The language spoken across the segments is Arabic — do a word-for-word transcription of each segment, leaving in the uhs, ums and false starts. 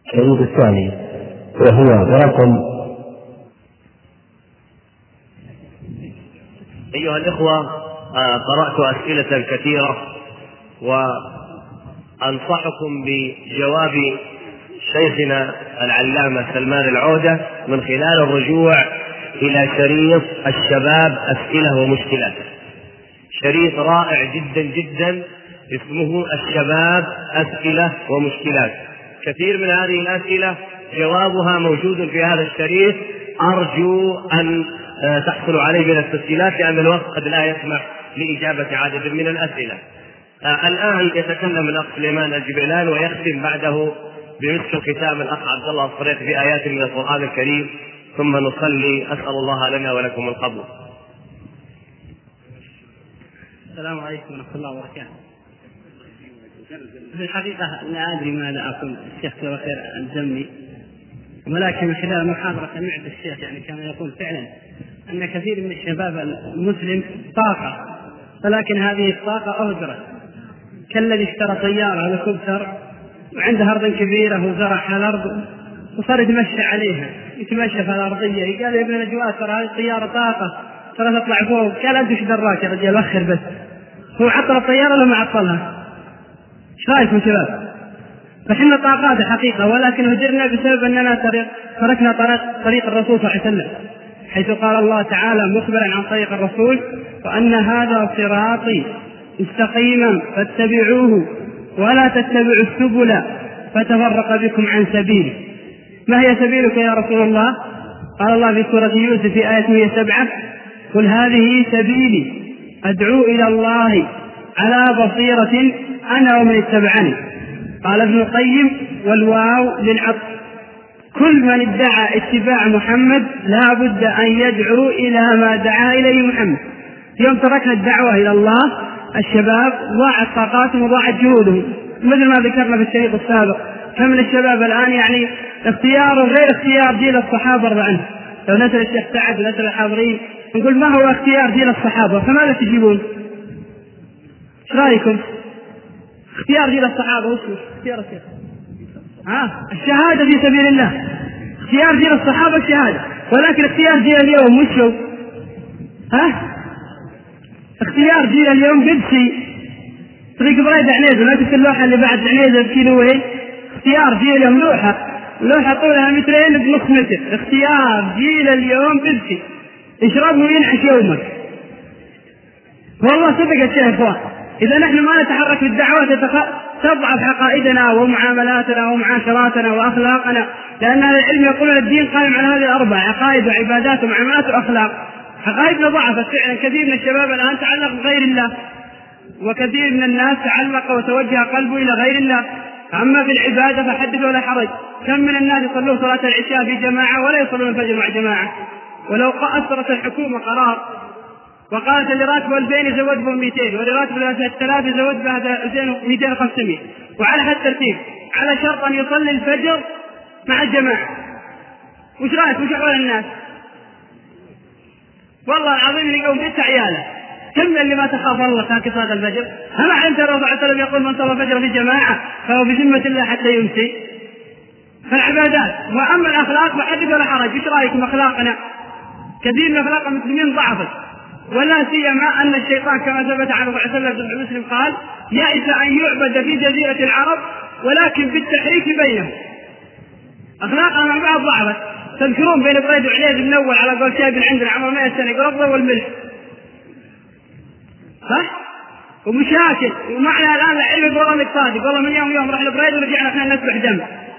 الشريط الثاني وهو برقم. أيها الإخوة، قرأت أسئلة كثيرة وأنصحكم بجواب شيخنا العلامة سلمان العودة من خلال الرجوع إلى شريط الشباب أسئلة ومشكلات، شريط رائع جدا جدا اسمه الشباب أسئلة ومشكلات. كثير من هذه الأسئلة جوابها موجود في هذا الشريط، أرجو أن تحصلوا عليه من التسجيلات لأن الوقت قد لا يسمح لإجابة عدد من الأسئلة. الآن يتكلم الأخ سليمان الجبيلان ويختم بعده بمسك الختام الأخ عبد الله الصريح بآيات من القرآن الكريم، ثم نصلي. أسأل الله لنا ولكم القبول. السلام عليكم ورحمة الله وبركاته. في الحقيقة لا أدري ماذا أقول، الشيخ جزاه خير ألزمني، ولكن من خلال المحاضرة سمعت الشيخ يعني كان يقول فعلا أن كثير من الشباب المسلم طاقة، ولكن هذه الطاقة أهدرت، كالذي اشترى طيارة هليكوبتر وعنده أرض كبيرة وزرعها الأرض وصار يتمشى عليها، يتمشى في الأرضية. قال يا ابن الأجواء ترى هذه الطيارة طاقة، ترى تطلع فوق. قال أنت ايش دراك يا رجال، وخر بس. هو عطل الطيارة ولا ما عطلها؟ ايش رايكم شباب؟ فحنا طاقات حقيقة، ولكن هجرنا بسبب أننا تركنا طريق, طريق الرسول صلى الله عليه وسلم، حيث قال الله تعالى مخبرا عن طريق الرسول: وأن هذا صراطي مستقيما فاتبعوه ولا تتبعوا السبل فتفرق بكم عن سبيله. ما هي سبيلك يا رسول الله؟ قال الله في سورة يوسف في آية مئة وسبعة: قل هذه سبيلي أدعو إلى الله على بصيرة أنا ومن اتبعني. قال ابن القيم: والواو للعطف، كل من ادعى اتباع محمد لا بد أن يدعو إلى ما دعا إليه محمد. يوم تركنا الدعوة إلى الله الشباب ضاعت طاقاتهم وضاعت جهودهم، مثل ما ذكرنا في الشريط السابق. كم من الشباب الآن يعني اختيار غير اختيار جيل الصحابة رضي عنه. لو نسأل الشيخ سعد ونسأل الحاضرين نقول ما هو اختيار جيل الصحابة، فماذا تجيبون؟ ايش رايكم؟ اختيار جيل الصحابة وش اختيار الشيخ؟ ها الشهادة في سبيل الله. اختيار جيل الصحابة الشهادة، ولكن اختيار جيل اليوم وش هو؟ ها اختيار جيل اليوم بيبسي طريق بريد عنيزة، لا تنسى اللوحة اللي بعد عنيزة بكيلوين. اختيار جيل اليوم لوحة لوحة طولها مترين بنص متر. اختيار جيل اليوم بيبسي، اشربه وينعش يومك. والله صدق الشيخ يا اخوان، إذا نحن ما نتحرك بالدعوة تضعف عقائدنا ومعاملاتنا ومعاشراتنا وأخلاقنا، لأن أهل العلم يقولون الدين قائم على هذه الأربع: عقائد وعبادات ومعاملات وأخلاق. عقائدنا ضعفت فعلا. كثير من الشباب الآن تعلق بغير الله، وكثير من الناس تعلق وتوجه قلبه إلى غير الله. أما في العبادة فحدث ولا حرج. كم من الناس يصلون صلاة العشاء في جماعة ولا يصلون الفجر مع جماعة. ولو أصدرت الحكومة قرار وقالت اللي راتبه ألفين يزود به مئتين، واللي راتبه ثلاثة يزود به مئتين وخمسمائة، وعلى هذا الترتيب على شرط أن يصلي الفجر مع الجماعة، وش رأيك؟ وش أحوال الناس؟ والله العظيم اللي يقوم بيت عياله. كم اللي ما تخاف الله كان صلاة الفجر؟ أما علمت الرسول صلى الله عليه وسلم يقول من صلى الفجر في جماعة فهو في ذمة الله حتى يمسي. فالعبادات. وأما الأخلاق فحدث ولا حرج. وش رأيكم أخلاقنا؟ كثير من أخلاق المسلمين ضعفت، ولا سيما أن الشيطان كما ثبت عن الله عليه وسلم في مسلم قال: يئس أن يعبد في جزيرة العرب ولكن بالتحريك بينهم. أخلاقنا مع بعض ضعفت. تذكرون بين بريد وعنيز من أول على قول شايب عندنا عمر مئة سنة يقول الضوء والملح، صح؟ ومشاكل. ومعنا الآن العلم والله انك صادق، والله من يوم يوم رحنا بريد ورجعنا احنا نسبح دم.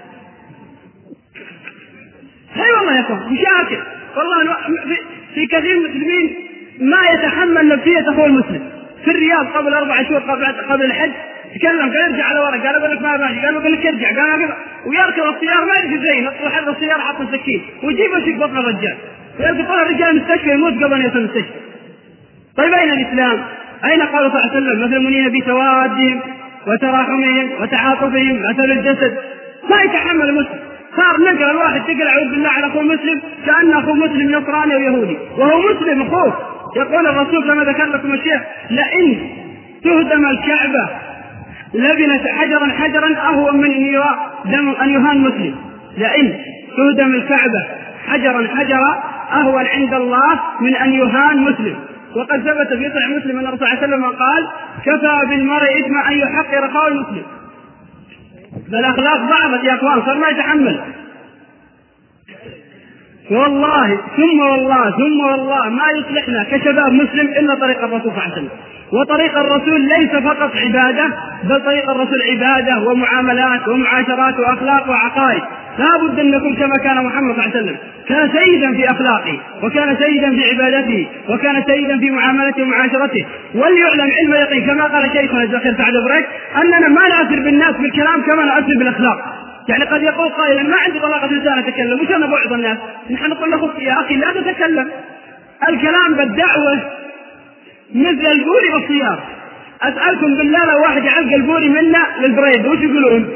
اي والله يا اخوان مشاكل. والله في كثير من المسلمين ما يتحمل نفسية اخوه المسلم. في الرياض قبل اربع شهور قبل قبل الحج تكلم، قال ارجع على ورق، قال اقول لك ما ماشي، قال اقول لك ارجع، قال ويركب السيارة ما يركب زين، يطلع حد السيارة حط السكين ويجيب ويشق بطن الرجال، ويركب طلع الرجال المستشفى يموت قبل ان يوصل المستشفى. طيب اين الاسلام؟ اين قال صلى الله عليه وسلم: مثل المؤمنين بتوادهم وتراحمهم وتعاطفهم مثل الجسد؟ ما يتحمل المسلم. صار نقرأ الواحد تقرأ أعوذ بالله على أخوه مسلم كأن أخوه مسلم نصراني ويهودي وهو مسلم أخوه. يقول الرسول كما ذكر لكم الشيخ: لئن تهدم الكعبة لبنة حجرا حجرا أهون من أن دم أن يهان مسلم، لئن تهدم الكعبة حجرا حجرا أهون عند الله من أن يهان مسلم. وقد ثبت في صحيح مسلم أن الرسول صلى الله عليه وسلم قال: كفى بالمرء إثما أن يحقر أخاه المسلم. فالأخلاق ضعفت يا أخوان، صار ما يتحمل. والله ثم والله ثم والله ما يصلحنا كشباب مسلم إلا طريق الرسول صلى الله عليه وسلم. وطريق الرسول ليس فقط عبادة، بل طريق الرسول عبادة ومعاملات ومعاشرات وأخلاق وعقائد. لا بد أن نكون كما كان محمد صلى الله عليه وسلم، كان سيدا في أخلاقه، وكان سيدا في عبادته، وكان سيدا في معاملته ومعاشرته. وليعلم علم اليقين كما قال شيخنا الزخير سعد بريك أننا ما نأثر بالناس بالكلام كما نأثر بالأخلاق. يعني قد يقول قائل: ما عندي طلاقة لسان أتكلم، وش أنا بعض الناس؟ نحن نقول له: يا أخي لا تتكلم، الكلام بالدعوة مثل البوري والصيار. أسألكم بالله لو واحد يعلق البوري منا للبريد وش يقولون؟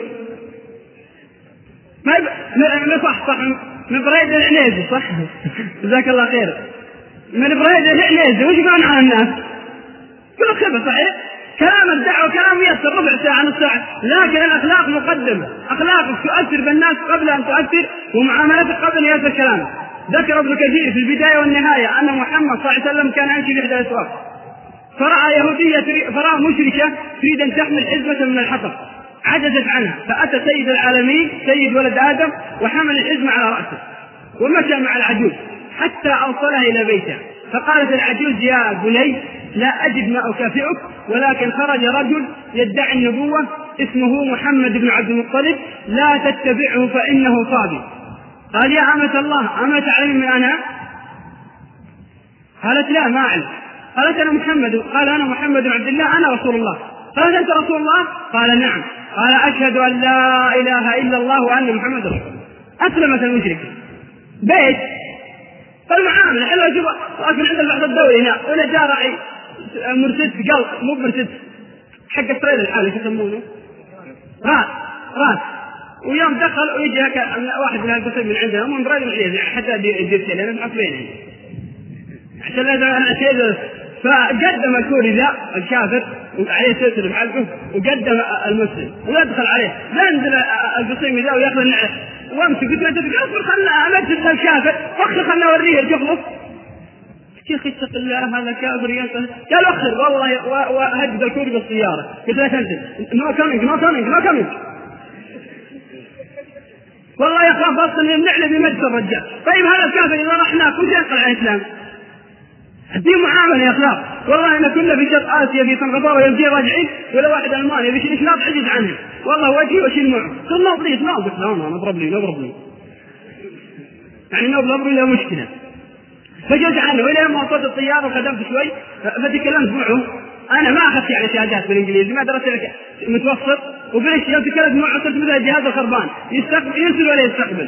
ما يب... صح صح من بريد العنيزي، صح جزاك الله خير، من بريد العنيزي وش يقولون على الناس؟ كله خبر صحيح. كلام الدعوة كلام يسر ربع ساعة نص ساعة، لكن الأخلاق مقدمة. أخلاقك تؤثر بالناس قبل أن تؤثر، ومعاملتك قبل أن يأثر كلامك. ذكر ابن كثير في البداية والنهاية أن محمد صلى الله عليه وسلم كان يمشي في إحدى الأسواق، فرأى يهودية فرأى مشركة تريد أن تحمل حزمة من الحطب، عجزت عنها، فأتى سيد العالمين سيد ولد آدم وحمل الحزمة على رأسه ومشى مع العجوز حتى أوصلها إلى بيتها. فقالت العجوز: يا بني لا أجد ما أكافئك، ولكن خرج رجل يدعي النبوة اسمه محمد بن عبد المطلب، لا تتبعه فإنه صادق. قال: يا أمة الله أما تعلم من أنا؟ قالت: لا ما أعلم. قالت: أنا محمد. قال: أنا محمد بن عبد الله، أنا رسول الله. قالت: أنت رسول الله؟ قال: نعم. قال: أشهد أن لا إله إلا الله وأن محمد رسول الله. أسلمت المشركة. بيت فالمعاملة حلوة جوا، لكن عند البحث الدولي هنا ولا جاء راعي مرسيدس قلب مو مرسيدس حق التريل الحالي يسمونه راس راس، ويوم دخل ويجي هكا واحد من هالقصير من عندنا من راجل العياذ حتى يدير شيء لأنه معصبين عشان هذا أنا شيء. فقدم الكوري ذا الكافر وعليه سلسلة بحلقه، وقدم المسلم ويدخل عليه، لا ينزل القصيم ذا ويأخذ النعل وامسك قلت له: تقول اصبر خلنا امسك الكافر واخر خلنا اوريه الجخلص. شيخ اتق الله هذا كافر ينسى. قال: اخر والله وهدد الكوري بالسيارة. قلت له: تنزل نو كامينج نو كامينج نو كامينج. والله يا اخوان فاصل النعل بمجد الرجال. طيب هذا الكافر اذا رحنا كل شيء ينقل عن الاسلام. دي معاملة يا أخلاق. والله إن كنا في شرق آسيا في سنغافورة يمشي راجعين ولا واحد ألماني بيشيل إشلاط عجز عنه، والله وجهي وشيل معه قل نوب ليش نوب قلت لا أنا نضرب لي نضرب لي يعني نوب نضرب لي مشكلة. فجلت عنه وإلى ما وصلت الطيارة وخدمت شوي فتكلمت معه. أنا ما أخذت يعني شهادات بالإنجليزي، ما درست متوسط، وبلش يوم تكلمت معه صرت مثل الجهاز الخربان يستقبل ينزل ولا يستقبل.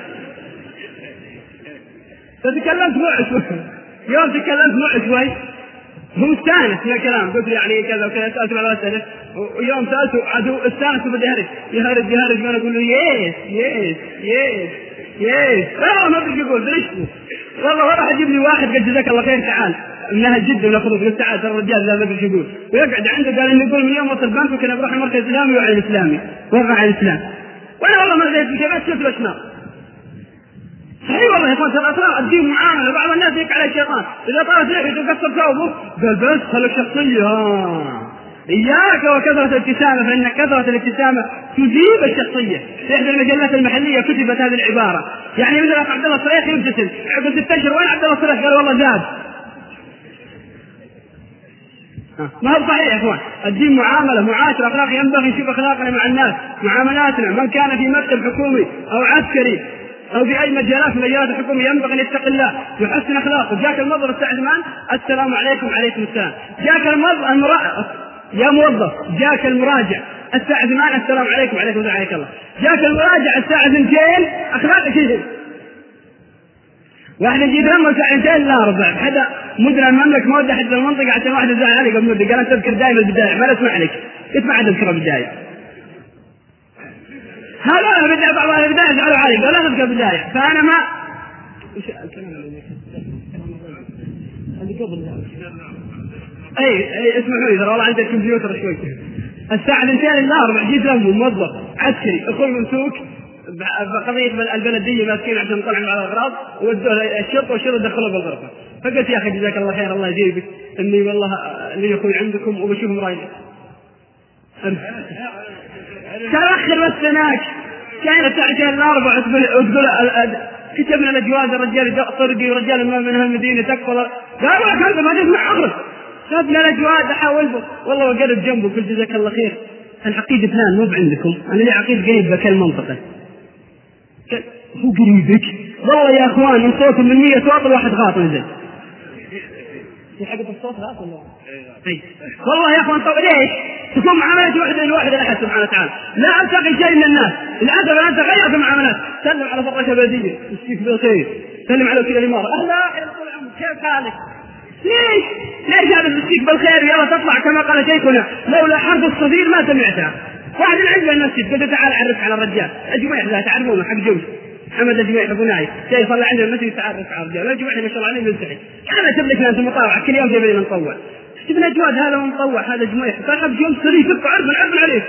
فتكلمت معه شوي، يوم تكلمت معه شوي هو استانس من الكلام، قلت يعني كذا وكذا، سألت بعض الأسئلة، ويوم سألته عدو استانس وبدأ يهرج يهرج يهرج وأنا أقول له يس يس يس يس والله ما أدري يقول درشته. والله وراح أجيب لي واحد قال جزاك الله خير تعال منها جدا ولا خذوك قلت تعال ترى الرجال لا ما أدري يقول، ويقعد عنده قال إنه يقول من يوم وصل البنك وكان بروح المركز الإسلامي وعلى الإسلامي وقع على الإسلام، وأنا والله ما زيت بشباب شفت الأشنار. صحيح والله يا اخوان، ترى الدين معامله، بعض الناس يك على الشيطان اذا طالت لحيته وقصر ثوبه قال بس خليك شخصيه. ها اياك وكثره الابتسامه، فان كثره الابتسامه تجيب الشخصيه. في احدى المجلات المحليه كتبت هذه العباره، يعني مثل عبد الله الصريخ يبتسم عقب ست اشهر وين عبد الله الصريخ؟ قال والله زاد. ما هو صحيح يا اخوان، الدين معامله معاشره اخلاق، ينبغي نشوف اخلاقنا مع الناس، معاملاتنا. من كان في مكتب حكومي او عسكري أو في أي مجالات من مجالات الحكومة ينبغي أن يتقي الله ويحسن أخلاقه. جاك الموظف الساعة ثمان السلام عليكم وعليكم السلام. جاك الموظف المرا... يا موظف جاك المراجع الساعة ثمان السلام عليكم وعليكم السلام عليك الله. جاك المراجع الساعة اثنتين أخلاقك كذا. واحد يجي دم الساعة اثنتين لا ربع حدا مدير المملكة مودة حتى المنطقة عشان واحد زعل عليك قبل مدة قال تذكر دائما البداية ما اسمع عليك اسمع عاد تذكر البداية. هذا بدأ بعض البداية يجعلوا علي قال لا تذكر بداية. فأنا ما أي أي اسمعوا لي ترى والله عندي الكمبيوتر شوي. الساعة اثنتين إلا أربع جيت لهم موظف عسكري أخوي ممسوك قضية البلدية ماسكين عشان نطلع على الأغراض ودوا الشرطة والشرطة دخلوا بالغرفة. فقلت يا أخي جزاك الله خير الله يجيبك إني والله لي أخوي عندكم وبشوفهم رايح. تأخر بس هناك كانت ساعتين الأربع وتقول كتبنا الأجواز الرجال طرقي ورجال ما من هالمدينة تكفل قالوا لك هذا ما تسمع أغرب كتبنا الأجواز أحاول والله وقرب جنبه قلت جزاك الله خير العقيد فلان مو بعندكم أنا لي عقيد قريب بكل منطقة هو قريبك والله يا أخوان من صوت من مية صوت الواحد غاطل زي في حقة الصوت غاطل والله يا أخوان طب ليش تكون معاملة واحدة لواحد الأحد سبحانه وتعالى لا ألتقي شيء من الناس العادة أنت غير في المعاملات سلم على فرقة بلدية يشتيك بالخير سلم على وكيل الإمارة أهلا كيف حالك ليش ليش هذا يشتيك بالخير يلا تطلع كما قال شيخنا لولا حرب الصغير ما سمعتها واحد العلم المسجد قلت تعال عرف على الرجال أجمعي لا تعرفونه حق جوز محمد أجمعي أبو نايف شيء صلى عندنا المسجد تعرف على الرجال أجمعي ما شاء الله عليه ينسحب أنا أجيب لك ناس مطاوعة كل يوم جيب لنا نطوع ابن أجواد هذا مطوع هذا جميع فأخذ يوم سري تبقى عرض العرض عليه.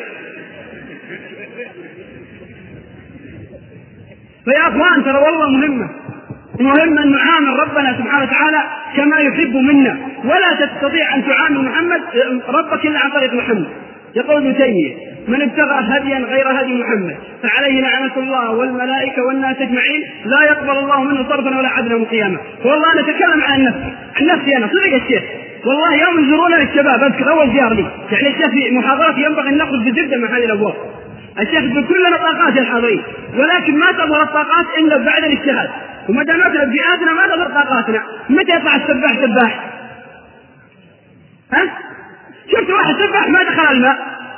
فيا أخوان ترى والله مهمة مهم أن نعامل ربنا سبحانه وتعالى كما يحب منا ولا تستطيع أن تعامل محمد ربك إلا عن طريق محمد. يقول ابن تيمية من ابتغى هديا غير هدي محمد فعليه لعنة الله والملائكة والناس أجمعين لا يقبل الله منه صرفا ولا عدلا يوم القيامة. والله أنا أتكلم عن نفسي عن نفسي أنا صدق الشيخ والله يوم يزورون الشباب أذكر أول زيارة لي يعني الشيخ في محاضرات ينبغي أن نأخذ بزبدة من هذه الأبواب الشيخ بكل طاقات الحاضرين ولكن ما تظهر الطاقات إلا بعد الاجتهاد وما دامتنا بيئاتنا ما تظهر طاقاتنا. متى يطلع السباح سباح ها شفت واحد سباح ما دخل الماء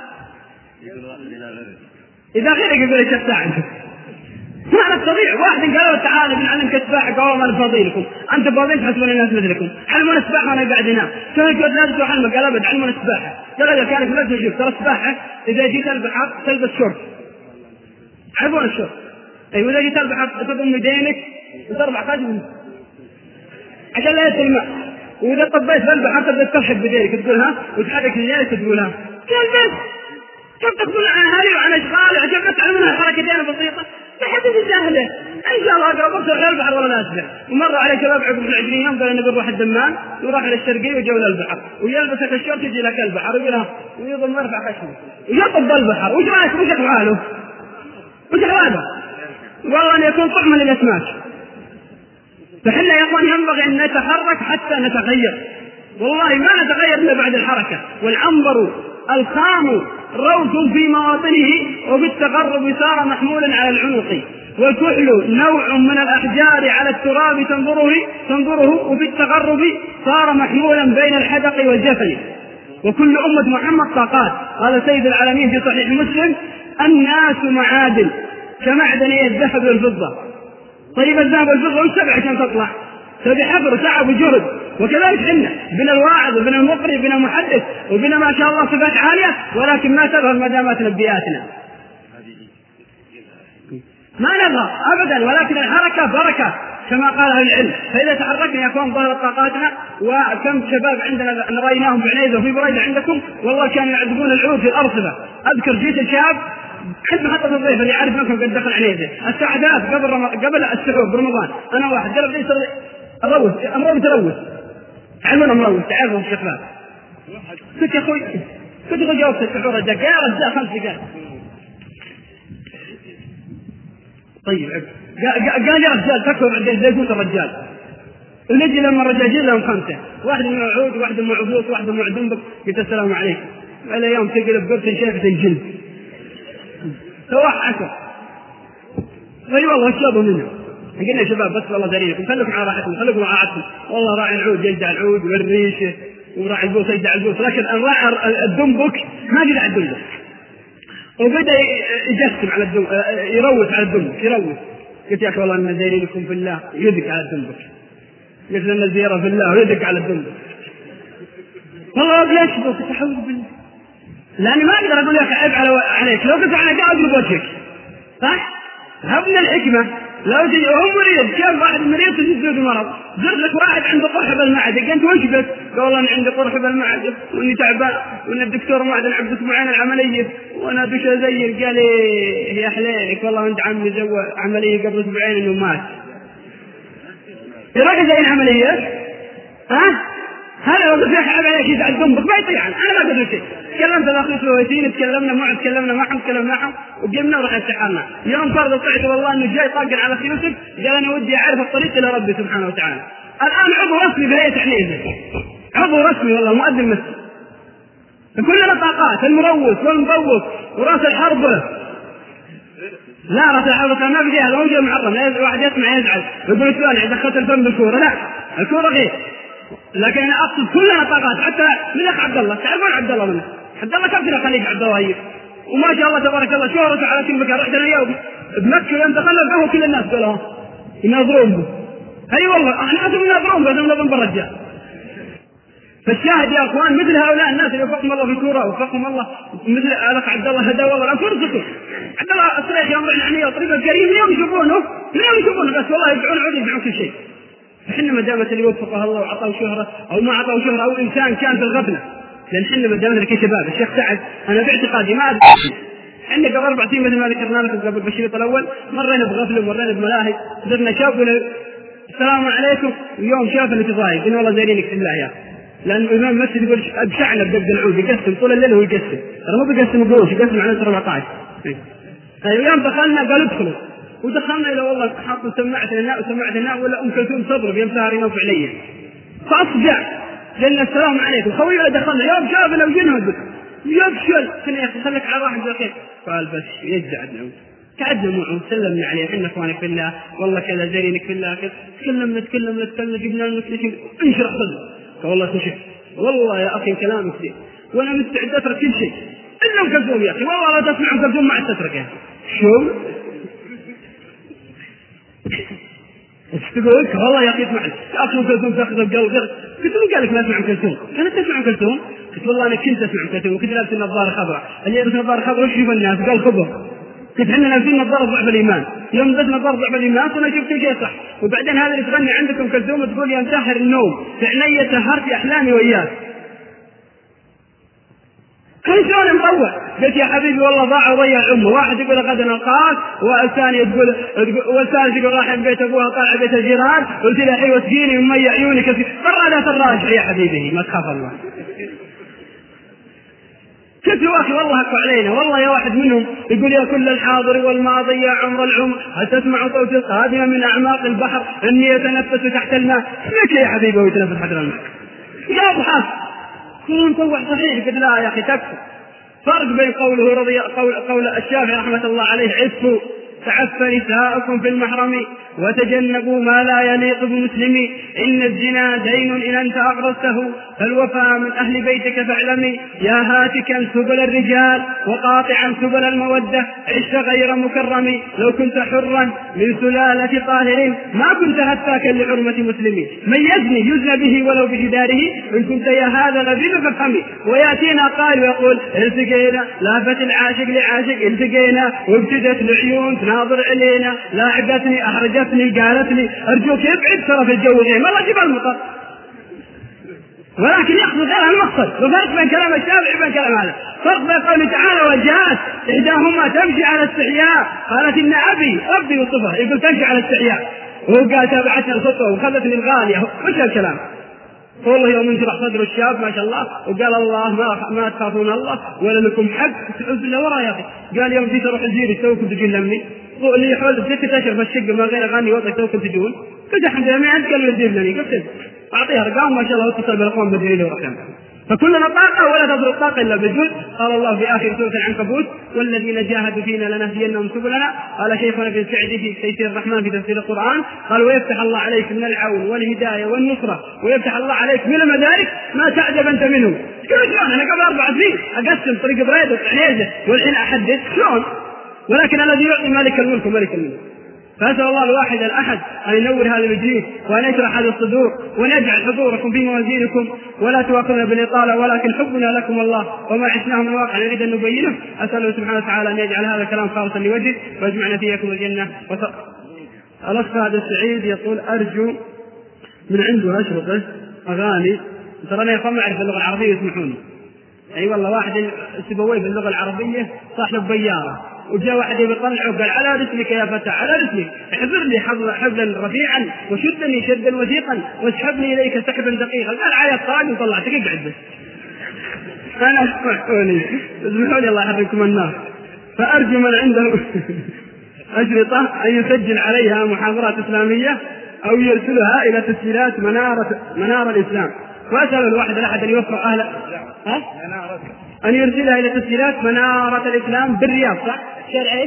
إذا غيرك يقول الشيخ ساعد ما نستطيع واحد قالوا تعالى بنعلمك السباحة قالوا ما نفضيلكم أنت فاضيين تحسبون الناس مثلكم علمونا السباحة وأنا قاعد هنا كانوا يقول لازم تعلمك قال أبد علمونا السباحة قال إذا كانك لازم تشوف ترى السباحة إذا جيت البحر تلبس شورت عرفون الشورت أيوة إذا جيت البحر تضم يدينك وتربع قدم عشان لا يدخل الماء وإذا طبيت في البحر تبدأ تلحق بدينك تقولها وتحرك رجالك تقولها كيف بس كيف تقول عن هذه وعن أشغال عشان بس تعلمونها حركتين بسيطة بحدث سهلة إن شاء الله أقرب غير البحر ولا ناسبه. ومر عليه شباب عقب العشرين يوم قال نبي نروح الدمان وراح إلى الشرقية وجول البحر ويلبس الشورت يجي لك البحر ويقولها ويظل مرفع خشمه ويطب البحر وش رأيك وش أحواله وش أحواله والله أن يكون طعما للأسماك. فحنا يا أخوان ينبغي أن نتحرك حتى نتغير والله ما نتغير إلا بعد الحركة. والعنبر الخام روث في مواطنه وفي التقرب صار محمولا على العنق والكحل نوع من الأحجار على التراب تنظره, تنظره وفي التقرب صار محمولا بين الحدق والجفن وكل أمة محمد طاقات. قال سيد العالمين في صحيح مسلم الناس معادن كمعدني الذهب والفضة. طيب الذهب والفضة والسبع عشان تطلع فبحفر تعب وجهد وكذلك حنا بنا الواعظ وبنا المقرئ وبنا المحدث وبنا ما شاء الله صفات عالية ولكن ما تظهر مداماتنا ببيئاتنا ما نظهر أبدا ولكن الحركة بركة كما قال أهل العلم. فإذا تحركنا يا أخوان ظهرت طاقاتنا. وكم شباب عندنا رأيناهم بعنيزة وفي بريدة عندكم والله كانوا يعذبون العود في الأرصفة. أذكر جيت الشاب عند محطة الضيف اللي يعرف منكم قد دخل عنيزة الساعة ثلاث قبل رم... قبل السحور برمضان أنا واحد قال لي الروس أمروي تروس علمنا أمروي تعرفوا الشباب كنت يا أخوي كنت أقول جاوبت السحور الدقائق الزاء خمس دقائق. طيب قال يا رجال تكتب عند زي قلت الرجال ونجي لما الرجال جيل لهم خمسة واحد من عود واحد من عبوس واحد من عدنبك قلت السلام عليكم على يوم تقلب قلت شايفة الجلد سواح عشر غير والله اشربوا منه. قلنا يا شباب بس والله دليلكم خلوكم على راحتكم خلوكم على راحتكم والله راعي العود يجدع العود والريشه وراعي البوس يجدع البوس لكن راعي الدنبك ما جدع الدنبك وبدأ يجسم على الدنبك يروس على الدنبك يروس. قلت يا أخي والله إن دليلكم في الله يدك على الدنبك قلت لنا الزيارة في الله ويدك على الدنبك والله ليش بك تحول بالله لأني ما أقدر أقول لك عيب عليك لو قلت عليك أقلب وجهك صح هبنا الحكمة لو تجي هو مريض كان واحد مريض تجد المرض زرت لك واحد عنده قرحة بالمعدة قلت وش بس؟ قال والله أنا عندي قرحة بالمعدة وإني تعبان وإن الدكتور معدن عبد أسبوعين العملية وأنا بش أزير. قال لي يا حليلك والله أنت عمي سوى عملية قبل أسبوعين إنه مات. يراك زي العملية ها؟ هذا لو في حاجة عليك يزعل ذنبك ما يطيع. أنا ما قلت شيء. تكلمت الأخ سويتين تكلمنا معه تكلمنا معهم تكلمنا معهم وجبنا ورح استحرنا. يوم فرض طلعت والله إنه جاي طاقن على خيوسك قال أنا ودي أعرف الطريق إلى ربي سبحانه وتعالى. الآن عضو رسمي بهيئة حنيفة عضو رسمي والله مؤذن مسجد. كلنا طاقات المروس والمبوس وراس الحربة. لا راس الحربة كان ما في جهة لو جاء معرم واحد يسمع يزعل يقول السؤال دخلت الفم بالكورة. لا الكورة غير. لكن أنا أقصد كلنا طاقات حتى من أخ عبد الله تعرفون عبد الله منه عبد الله كم سنة خليج عبد الله هي وما شاء الله تبارك الله شهرته على كل مكان. رحت أنا يوم بمكة يوم دخلنا فهو كل الناس قالوا يناظرون به. أي والله احنا أسم يناظرون بس نظن بالرجال. فالشاهد يا أخوان مثل هؤلاء الناس اللي وفقهم الله في الكورة وفقهم الله مثل الأخ عبد الله هدى والله لا فرصته. عبد الله الصريخ يوم رحنا عنيه وطريقة الكريم اليوم يشوفونه اليوم يشوفونه بس والله يدعون عود يدعون كل شيء. حنا ما دامت اللي وفقه الله وعطاه شهرة أو ما عطاه شهرة أو إنسان كان في الغفلة لأن حنا ما دامنا كشباب. الشيخ سعد أنا باعتقادي ما أدري حنا قبل أربع سنين مثل ما ذكرنا لكم قبل بالشريط الأول مرينا بغفلة ومرينا بملاهي صرنا شافوا السلام عليكم ويوم شافنا تضايق قلنا والله زينينك في الله يا لأن الإمام المسجد يقول أبشعنا بدق العود يقسم طول الليل ويقسم ترى مو بيقسم قروش يقسم على أربعة عشر. أيوة يوم دخلنا قال ادخلوا ودخلنا إلى والله حاطوا سماعة الناء وسماعة الناء ولا أم كلثوم تضرب يوم سهر ينوف عليا فأصجع قلنا السلام عليكم خويا دخلنا يوم شافنا وجنها يفشل كنا يا أخي خليك على راحة بالخير قال بس يجعد نعود قعدنا معه سلمنا عليه حنا اخوانك في الله والله كذا زينك في الله كذا تكلمنا تكلمنا تكلمنا جبنا المسلمين انشرح صدره والله تشف والله يا أخي كلامك كثير وأنا مستعد أترك كل شيء إلا أم كلثوم يا أخي والله لا تسمع أم كلثوم ما عاد تترك يا أخي شو تقول لك والله يا أخي اسمع يا أخي أم كلثوم تأخذ القلب قلت له قال لك لا أسمع أم كلثوم كانت تسمع أم كلثوم قلت والله أنا كنت أسمع أم كلثوم وكنت لابس النظارة خضراء اللي يلبس النظارة خضراء وش يبغى الناس قال خبر كنت احنا لابسين نظارة ضعف الإيمان يوم لبس نظارة ضعف الإيمان كنا شفت شيء صح وبعدين هذا اللي تغني عندكم كلثوم تقول يا مسهر النوم فعلي سهرت أحلامي وياك كل شلون مطوع قلت يا حبيبي والله ضاع وضيع أمه واحد يقول غدا نلقاك والثاني يقول والثالث يقول راح بيت أبوها طالع بيت الجيران قلت له حي وسقيني ومي عيوني كثير مرة لا تراجع يا حبيبي ما تخاف الله قلت له أخي والله حقوا علينا والله يا واحد منهم يقول يا كل الحاضر والماضي يا عمر العمر هل تسمع صوت القادم من أعماق البحر أني يتنفس تحت الماء لك يا حبيبي ويتنفس تحت الماء يا أضحى كل مطوع صحيح قلت لا يا أخي تكفر فرق بين قوله رضي قول, قول الشافعي رحمة الله عليه عفوا تعف نساءكم في المحرم وتجنبوا ما لا يليق بمسلم إن الزنا دين إن أنت أغرسته فالوفاء من أهل بيتك فاعلمي يا هاتكا سبل الرجال وقاطعا سبل المودة عش غير مكرم لو كنت حرا من سلالة طاهر ما كنت هتاكا لحرمة مسلم من يزني يزنى به ولو بجداره إن كنت يا هذا لذيذ فافهمي ويأتينا قال ويقول التقينا لافت العاشق لعاشق التقينا وابتدت العيون ناظر علينا لاعبتني أحرجتني قالتني أرجوك ابعد ترى في الجو غير والله جبال المطر ولكن يقصد غير المقصد وفرق بين كلام الشافعي وبين كلام هذا فرق بين قوله تعالى والجهات إحداهما تمشي على استحياء قالت إن أبي أبي وصفه يقول تمشي على استحياء وهو قال تابعتني الخطوة وخذتني الغالية وش الكلام والله يوم انشرح صدر الشاب ما شاء الله وقال الله ما ما تخافون الله ولا لكم حق تعوذ له ورا يا أخي قال يوم جيت أروح الجيري توكم تجون لمني اللي يحول ستة أشهر بالشقة ما غير أغاني وضعي توكم تجون قلت الحمد لله ما عندك قالوا يجيب لني قلت أعطيها أرقام ما شاء الله واتصل بالأرقام بدري له ورحمه فكلنا طاقة ولا تضر الطاقة إلا بالجهد قال الله في آخر سورة العنكبوت والذين جاهدوا فينا لنهدينهم سبلنا قال شيخنا بن سعد في تيسير الرحمن في تفسير القرآن قال ويفتح الله عليك من العون والهداية والنصرة ويفتح الله عليك من المدارك ما تعجب أنت منه كيف شلون أنا قبل أربع سنين أقسم طريق بريد وعنيزة والحين أحدث شلون ولكن الذي يعطي مالك الملك وملك الملك فأسأل الله الواحد الأحد أن ينور هذه الوجوه وأن يشرح هذه الصدور وأن يجعل حضوركم في موازينكم ولا تواخذنا بالإطالة، ولكن حبنا لكم الله وما عشناه من واقع نريد أن نبينه. أسأله سبحانه وتعالى أن يجعل هذا الكلام خالصا لوجهه ويجمعنا فيكم الجنة. الأخ هذا السعيد يقول أرجو من عنده أشرطة أغاني، ترى أنا يا ما أعرف اللغة العربية يسمحوني. أي أيوة والله واحد سبوي في اللغة العربية صاحب بيارة وجاء واحد يطلعه قال على رسلك يا فتى على رسلك احذر لي حبلا رفيعا وشدني شدا وثيقا واسحبني إليك سحبا دقيقا. قال على الطاق وطلعتك اقعد بس. أنا اسمحوني اسمحوني الله يحفظكم النار. فأرجو من عنده أشرطة أن يسجل عليها محاضرات إسلامية أو يرسلها إلى تسجيلات منارة منار الإسلام. وأسأل الواحد الأحد أن يوفق أهل ها؟ أن يرسلها إلى تسجيلات منارة الإسلام بالرياض، صح؟ شارع إيش؟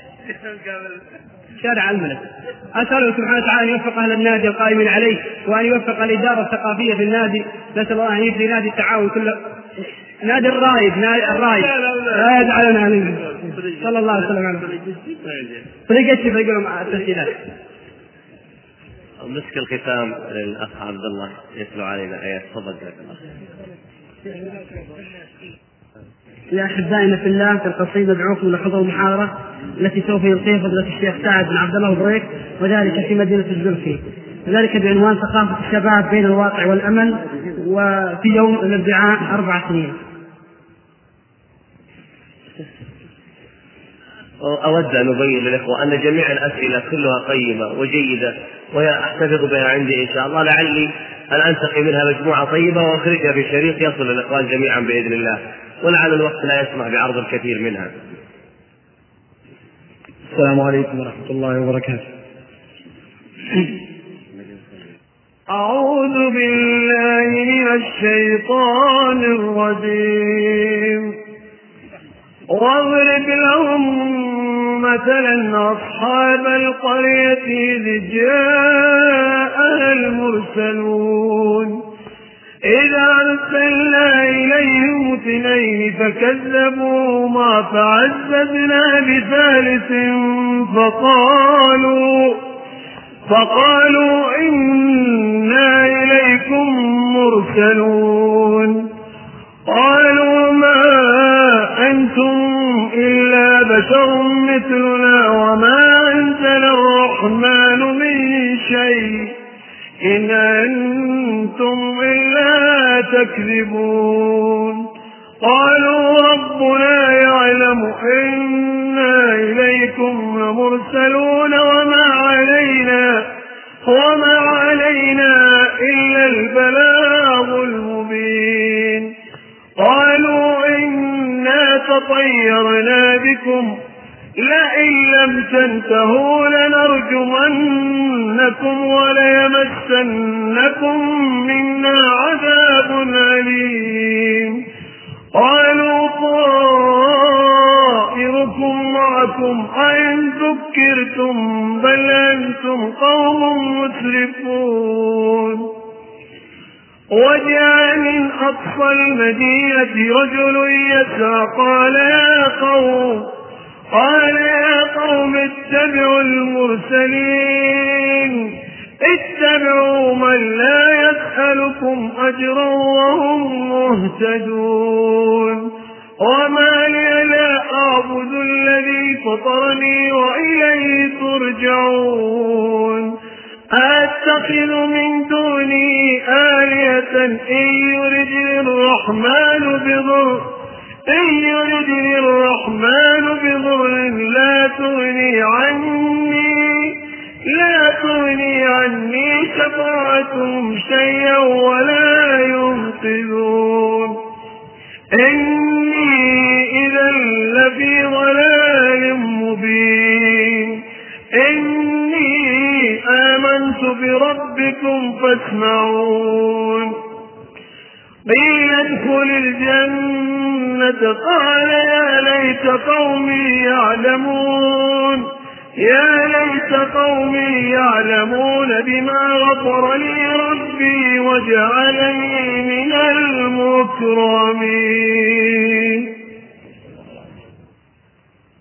شارع الملك. أسأله سبحانه وتعالى أن يوفق أهل النادي القائمين عليه وأن يوفق الإدارة الثقافية في النادي. نسأل الله أن يجزي نادي التعاون كله، نادي الرايد، نادي الرايد لا يجعلنا عليه صلى الله عليه وسلم. طريقة كيف يقولوا مع التسجيلات. مسك الختام للأخ عبد الله يتلو علينا آيات. تفضل. يا أحبائنا في الله، في القصيدة ادعوكم لحضور المحاضرة التي سوف يلقيها فضيلة الشيخ سعد بن عبد الله بريك وذلك في مدينة الزرفي، وذلك بعنوان ثقافة الشباب بين الواقع والأمل، وفي يوم الأربعاء أربع سنين. أود أن أبين للإخوة أن جميع الأسئلة كلها قيمة وجيدة وهي أحتفظ بها عندي إن شاء الله، لعلي أن أنتقي منها مجموعة طيبة وأخرجها في شريط يصل للإخوان جميعا بإذن الله، ولعل الوقت لا يسمح بعرض الكثير منها. السلام عليكم ورحمة الله وبركاته. أعوذ بالله من الشيطان الرجيم. واضرب لهم مثلا أصحاب القرية إذ جاءها المرسلون إذ أرسلنا إليهم اثنين فكذبوهما فعززنا بثالث فقالوا فقالوا إنا إليكم مرسلون. قالوا ما أنتم إلا بشر مثلنا وما أنزل الرحمن من شيء إن أنتم إلا تكذبون. قالوا ربنا يعلم إنا إليكم لمرسلون وما علينا وما علينا إلا البلاغ المبين. قالوا إنا تطيرنا بكم لئن لم تنتهوا لنرجمنكم وليمسنكم منا عذاب أليم. قالوا طائركم معكم أئن ذكرتم بل أنتم قوم مسرفون. وجاء من أقصى المدينة رجل يسعى قال يا قوم قال يا قوم اتبعوا المرسلين اتبعوا من لا يسألكم أجرا وهم مهتدون. وما لي لا أعبد الذي فطرني وإليه ترجعون. أتخذ من دوني آلهة إن يردني الرحمن بضر إن يردني الرحمن بضر لا تغني عني لا تغني عني شفاعتهم شيئا ولا ينقذون. إني إذا لفي ضلال مبين. إني آمنت بربكم فاسمعون. قيل ادخل الجنة قال يا ليت قومي يعلمون يا ليت قومي يعلمون بما غفر لي ربي وجعلني من المكرمين. الرحيم. الحمد لله رب العالمين، والصلاة والسلام على رسول الله محمد وعلى آله وصحبه أجمعين. أما بعد، فإن أصدق الحديث كتاب الله، وخير الهدي هدي محمد صلى الله عليه وسلم، وشر الأمور محدثاتها، وكل محدثة بدعة، وكل بدعة ضلالة، وكل ضلالة في النار.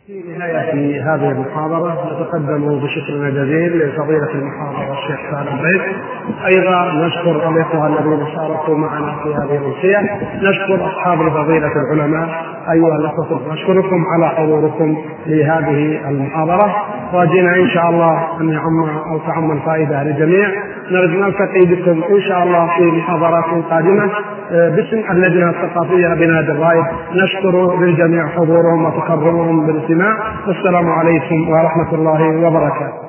في نهاية هذه المحاضرة نتقدم بشكرنا الجزيل لفضيلة المحاضرة الشيخ سالم بيت. أيضا نشكر الإخوة الذين شاركوا معنا في هذه الأمسية، نشكر أصحاب فضيلة العلماء. أيها الأخوة نشكركم على حضوركم لهذه المحاضرة، وجينا إن شاء الله أن يعم أو تعم الفائدة للجميع. نرجو نلتقي بكم إن شاء الله في محاضرات قادمة باسم اللجنة الثقافية بنادي الرايد. نشكر للجميع حضورهم وتقربهم بالاستماع، والسلام عليكم ورحمة الله وبركاته.